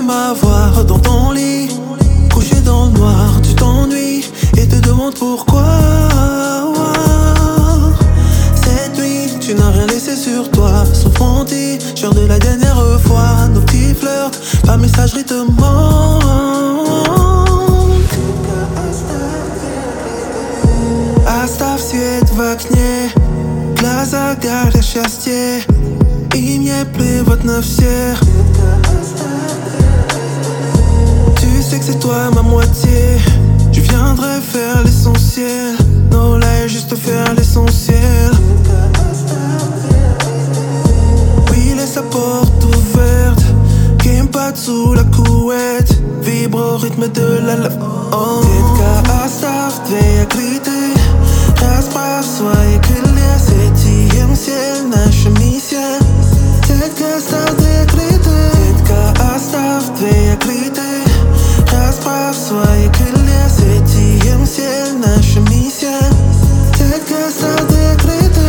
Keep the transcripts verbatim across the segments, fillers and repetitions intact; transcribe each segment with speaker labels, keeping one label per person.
Speaker 1: m'avoir dans ton lit, couché dans le noir, tu t'ennuies et te demandes pourquoi. Cette nuit, tu n'as rien laissé sur toi, sauf menti. Genre de la dernière fois, nos petits flirts, par messagerie te manquent. Оставь свет в окне, в глазах горят счастье, и мне плевать на всех. Tu sais que c'est toi ma moitié, je viendrai faire l'essentiel. Non là juste faire l'essentiel. Oui laisse la porte ouverte, gamepad sous la couette, vibre au rythme de la love. Oh. Детка, оставь две открытые, расправь свои крылья, светим сель, наша миссия. Детка, оставь две открытые, детка, оставь две открытые, расправь свои крылья, светим сель, наша миссия. Детка, оставь две открытые.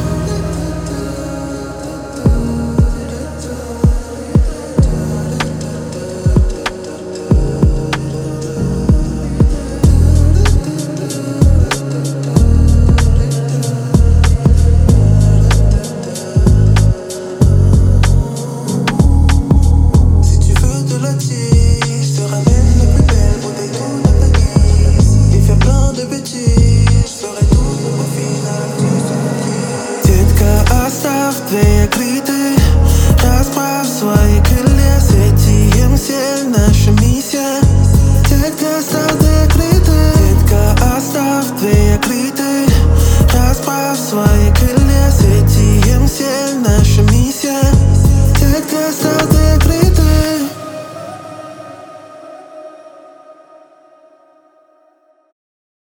Speaker 1: Две открытые, расправь свои крылья, светим сель, наша миссия. Детка, оставь две открытые, детка, оставь две открытые, расправь свои крылья, светим сель, наша миссия.